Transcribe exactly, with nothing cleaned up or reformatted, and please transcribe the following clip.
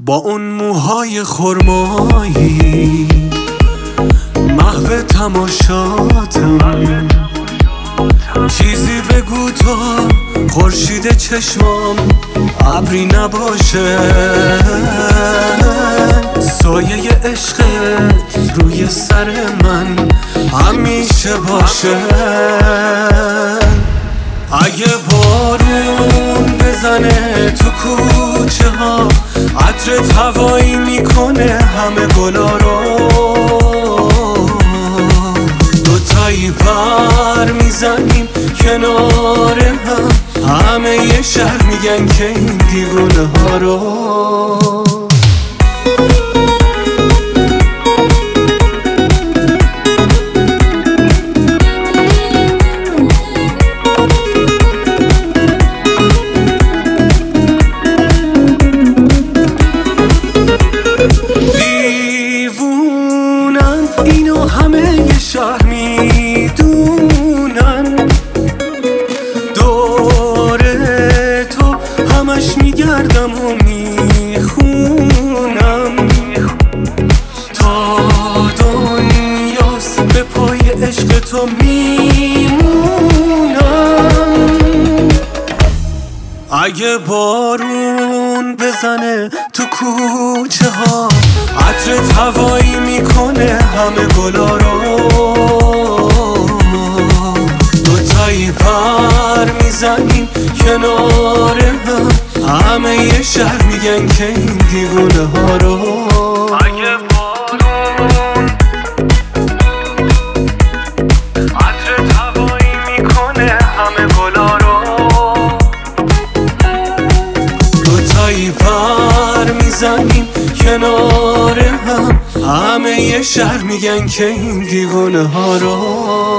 با اون موهای خرمایی محو تماشاتم، چیزی بگو تا خورشید چشمام ابری نباشه، سایه عشقت روی سر من همیشه باشه. اگه بارون بزنه تو کوچه ها، عطرت هوایی میکنه همه گلا رو، دوتایی بر میزنیم کنار هم، همه یه شهر میگن که این دیوونه ها رو. اینو همه یه شهر میدونن، دور تو همش میگردم و میخونم، تا دنیاست به پای عشق تو میمونم. اگه بارون بزنه تو کوچه ها، عطرت هوایی میکنه همه گلا رو، دوتایی پر میزنیم کنار هم، همه یه شهر میگن که این دیوونه ها رو. اگه بارون عطرت هوایی میکنه همه گلا رو، دوتایی پر میزنیم کنار هم، همه یه شهر میگن که این دیوونه ها رو.